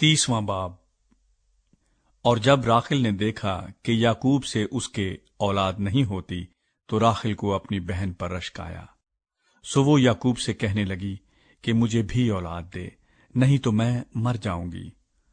30واں باب۔ اور جب راخل نے دیکھا کہ یعقوب سے اس کے اولاد نہیں ہوتی تو راخل کو اپنی بہن پر رشک آیا، سو وہ یعقوب سے کہنے لگی کہ مجھے بھی اولاد دے، نہیں تو میں مر جاؤں گی۔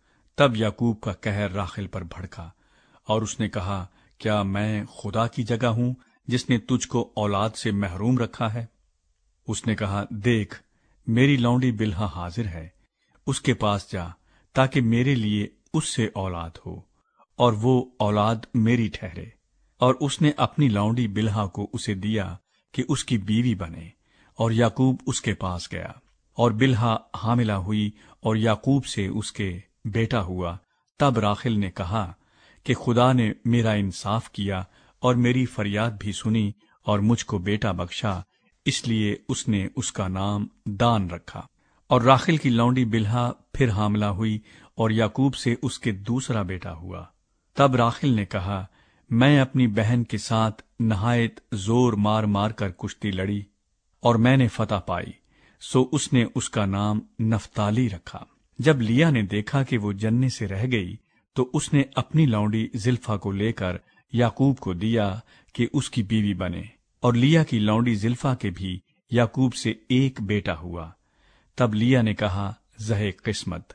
تب یعقوب کا قہر راخل پر بھڑکا اور اس نے کہا، کیا میں خدا کی جگہ ہوں جس نے تجھ کو اولاد سے محروم رکھا ہے؟ اس نے کہا، دیکھ میری لونڈی بلہا حاضر ہے، اس کے پاس جا تاکہ میرے لیے اس سے اولاد ہو اور وہ اولاد میری ٹھہرے۔ اور اس نے اپنی لونڈی بلہا کو اسے دیا کہ اس کی بیوی بنے، اور یعقوب اس کے پاس گیا، اور بلہا حاملہ ہوئی اور یعقوب سے اس کے بیٹا ہوا۔ تب راخل نے کہا کہ خدا نے میرا انصاف کیا اور میری فریاد بھی سنی اور مجھ کو بیٹا بخشا، اس لیے اس نے اس کا نام دان رکھا۔ اور راخل کی لونڈی بلہا پھر حاملہ ہوئی اور یعقوب سے اس کے دوسرا بیٹا ہوا۔ تب راخل نے کہا، میں اپنی بہن کے ساتھ نہایت زور مار مار کر کشتی لڑی اور میں نے فتح پائی، سو اس نے اس کا نام نفتالی رکھا۔ جب لیا نے دیکھا کہ وہ جننے سے رہ گئی تو اس نے اپنی لونڈی زلفا کو لے کر یعقوب کو دیا کہ اس کی بیوی بنے، اور لیا کی لونڈی زلفا کے بھی یعقوب سے ایک بیٹا ہوا۔ تب لیا نے کہا، زہ قسمت،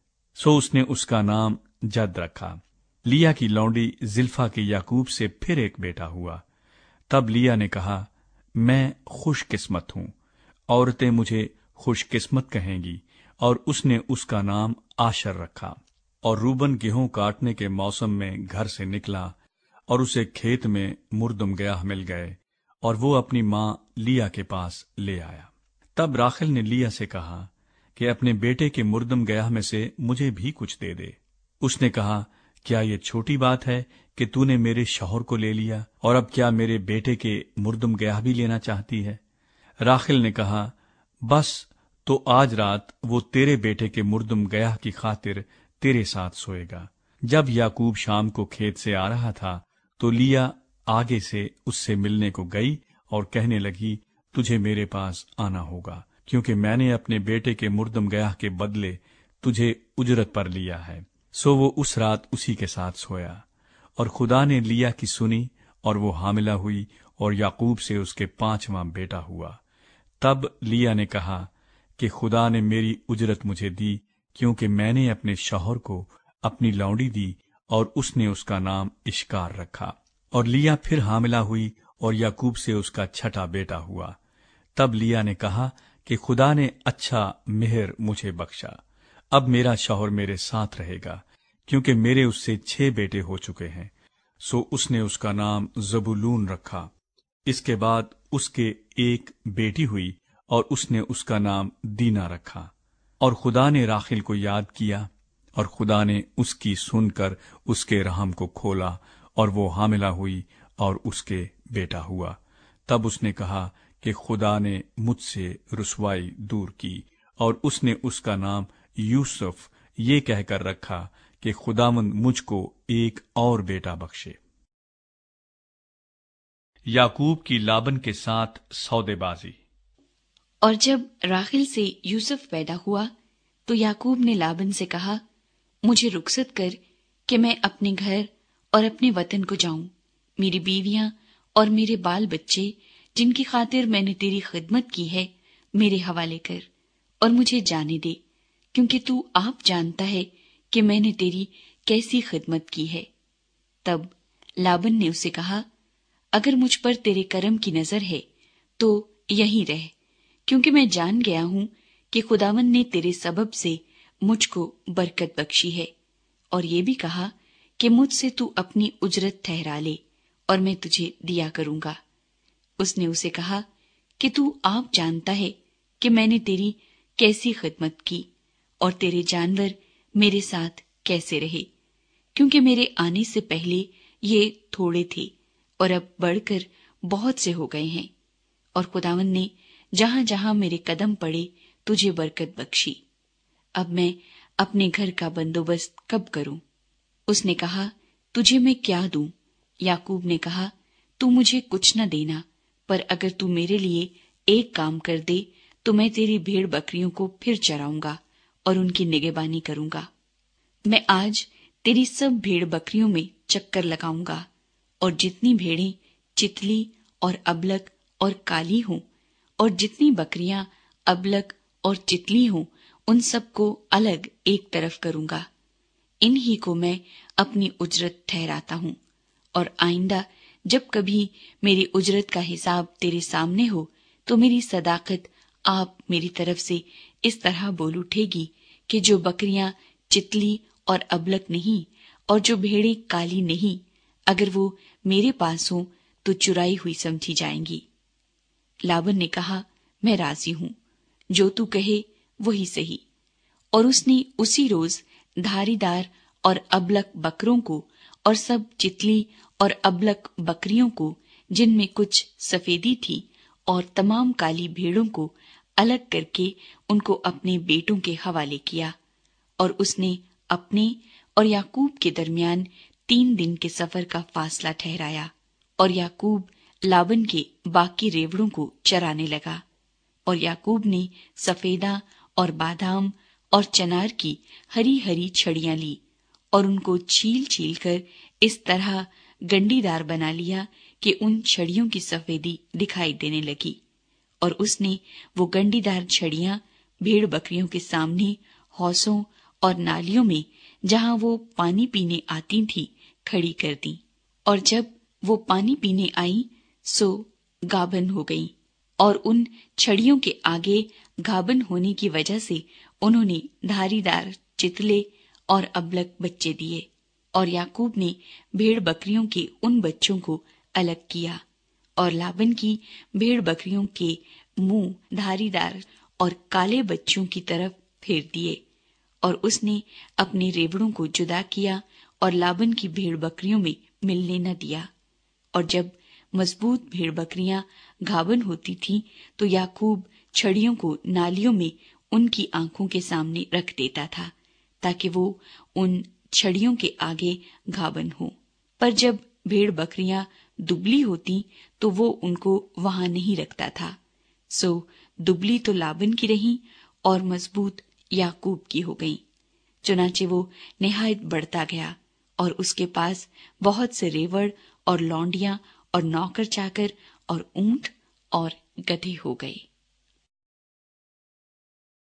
سو اس نے اس کا نام جد رکھا۔ لیا کی لونڈی زلفا کے یعقوب سے پھر ایک بیٹا ہوا۔ تب لیا نے کہا، میں خوش قسمت ہوں، عورتیں مجھے خوش قسمت کہیں گی، اور اس نے اس کا نام آشر رکھا۔ اور روبن گیہوں کاٹنے کے موسم میں گھر سے نکلا اور اسے کھیت میں مردم گیاہ مل گئے، اور وہ اپنی ماں لیا کے پاس لے آیا۔ تب راخل نے لیا سے کہا کہ اپنے بیٹے کے مردم گیاہ میں سے مجھے بھی کچھ دے دے۔ اس نے کہا، کیا یہ چھوٹی بات ہے کہ تو نے میرے شوہر کو لے لیا، اور اب کیا میرے بیٹے کے مردم گیاہ بھی لینا چاہتی ہے؟ راخل نے کہا، بس تو آج رات وہ تیرے بیٹے کے مردم گیاہ کی خاطر تیرے ساتھ سوئے گا۔ جب یعقوب شام کو کھیت سے آ رہا تھا تو لیا آگے سے اس سے ملنے کو گئی اور کہنے لگی، تجھے میرے پاس آنا ہوگا، کیونکہ میں نے اپنے بیٹے کے مردم گیاہ کے بدلے تجھے اجرت پر لیا ہے۔ سو وہ اس رات اسی کے ساتھ سویا، اور خدا نے لیا کی سنی اور وہ حاملہ ہوئی اور یعقوب سے اس کے 5واں بیٹا ہوا۔ تب لیا نے کہا کہ خدا نے میری اجرت مجھے دی، کیونکہ میں نے اپنے شوہر کو اپنی لونڈی دی، اور اس نے اس کا نام اشکار رکھا۔ اور لیا پھر حاملہ ہوئی اور یعقوب سے اس کا 6واں بیٹا ہوا۔ تب لیا نے کہا کہ خدا نے اچھا مہر مجھے بخشا، اب میرا شوہر میرے ساتھ رہے گا، کیونکہ میرے اس سے 6 بیٹے ہو چکے ہیں۔ سو اس نے اس کا نام زبولون رکھا۔ اس کے بعد اس کے ایک بیٹی ہوئی اور اس نے اس کا نام دینا رکھا۔ اور خدا نے راخل کو یاد کیا، اور خدا نے اس کی سن کر اس کے رحم کو کھولا، اور وہ حاملہ ہوئی اور اس کے بیٹا ہوا۔ تب اس نے کہا کہ خدا نے مجھ سے رسوائی دور کی، اور اس نے اس کا نام یوسف یہ کہہ کر رکھا کہ خداوند مجھ کو ایک اور بیٹا بخشے۔ یعقوب کی لابن کے ساتھ سودے بازی۔ اور جب راخل سے یوسف پیدا ہوا تو یعقوب نے لابن سے کہا، مجھے رخصت کر کہ میں اپنے گھر اور اپنے وطن کو جاؤں، میری بیویاں اور میرے بال بچے جن کی خاطر میں نے تیری خدمت کی ہے میرے حوالے کر، اور مجھے جانے دے، کیونکہ تو آپ جانتا ہے کہ میں نے تیری کیسی خدمت کی ہے۔ تب لابن نے اسے کہا، اگر مجھ پر تیرے کرم کی نظر ہے تو یہیں رہ، کیونکہ میں جان گیا ہوں کہ خداوند نے تیرے سبب سے مجھ کو برکت بخشی ہے، اور یہ بھی کہا کہ مجھ سے تو اپنی اجرت ٹھہرا لے اور میں تجھے دیا کروں گا۔ اس نے اسے کہا کہ تو آپ جانتا ہے کہ میں نے تیری کیسی خدمت کی اور تیرے جانور میرے ساتھ کیسے رہے، کیونکہ میرے آنے سے پہلے یہ تھوڑے تھے اور اب بڑھ کر بہت سے ہو گئے ہیں، اور خداوند نے جہاں جہاں میرے قدم پڑے تجھے برکت بخشی۔ اب میں اپنے گھر کا بندوبست کب کروں؟ اس نے کہا، تجھے میں کیا دوں؟ یعقوب نے کہا، تو مجھے کچھ نہ دینا، پر اگر تو میرے لیے ایک کام کر دے تو میں تیری بھیڑ بکریوں کو پھر چراؤں گا اور ان کی نگہبانی کروں گا۔ میں آج تیری سب بھیڑ بکریوں میں چکر لگاؤں گا، اور جتنی بھیڑیں چتلی اور ابلک اور کالی ہوں، اور جتنی بکریاں ابلک اور چتلی ہوں، ان سب کو الگ ایک طرف کروں گا۔ انہی کو میں اپنی اجرت ٹھہراتا ہوں، اور آئندہ جب کبھی میری اجرت کا حساب تیرے سامنے ہو تو میری صداقت آپ میری طرف سے اس طرح بول اٹھے گی کہ جو بکریاں چتلی اور ابلک نہیں اور جو بھیڑیں کالی نہیں، اگر وہ میرے پاس ہوں تو چرائی ہوئی سمجھی جائیں گی۔ لابن نے کہا، میں راضی ہوں، جو تو کہے وہی صحیح۔ اور اس نے اسی روز دھاری دار اور ابلک بکروں کو اور سب چتلی اور ابلک بکریوں کو، جن میں کچھ سفیدی تھی، اور تمام کالی بھیڑوں کو الگ کر کے ان کو اپنے بیٹوں کے حوالے کیا۔ اور اس نے اپنے اور یعقوب کے درمیان 3 دن کے سفر کا فاصلہ ٹھہرایا، اور یعقوب لابن کے باقی ریوڑوں کو چرانے لگا۔ اور یعقوب نے سفیدہ اور بادام اور چنار کی ہری ہری چھڑیاں لی، اور ان کو چھیل چھیل کر اس طرح گنڈی دار بنا لیا کہ ان چھڑیوں کی سفیدی دکھائی دینے لگی۔ اور اس نے وہ گنڈی دار چھڑیاں بھیڑ بکریوں کے سامنے حوضوں اور نالیوں میں، جہاں وہ پانی پینے آتی تھی، کھڑی کر دی۔ اور جب وہ پانی پینے آئیں سو گابن ہو گئیں، اور ان چھڑیوں کے آگے گابن ہونے کی وجہ سے انہوں نے دھاری دار چتلے اور ابلک بچے دیے۔ اور یعقوب نے بھیڑ بکریوں کے ان بچوں کو الگ کیا، اور لابن کی بھیڑ بکریوں کے منہ دھاری دار اور کالے بچوں کی طرف پھیر دیے، اور اس نے اپنے ریوڑوں کو جدا کیا اور لابن کی بھیڑ بکریوں میں ملنے نہ دیا۔ اور جب مضبوط بھیڑ بکریاں گھابن ہوتی تھیں تو یعقوب چھڑیوں کو نالیوں میں ان کی آنکھوں کے سامنے رکھ دیتا تھا، تاکہ وہ ان چھڑیوں کے آگے گھابن ہوں۔ پر جب بھیڑ بکریاں دبلی ہوتی تو وہ ان کو وہاں نہیں رکھتا تھا، سو دبلی تو لابن کی رہیں اور مضبوط یعقوب کی ہو گئیں۔ چنانچہ وہ نہایت بڑھتا گیا، اور اس کے پاس بہت سے ریوڑ اور لونڈیاں اور نوکر چاکر اور اونٹ اور گدھے ہو گئے۔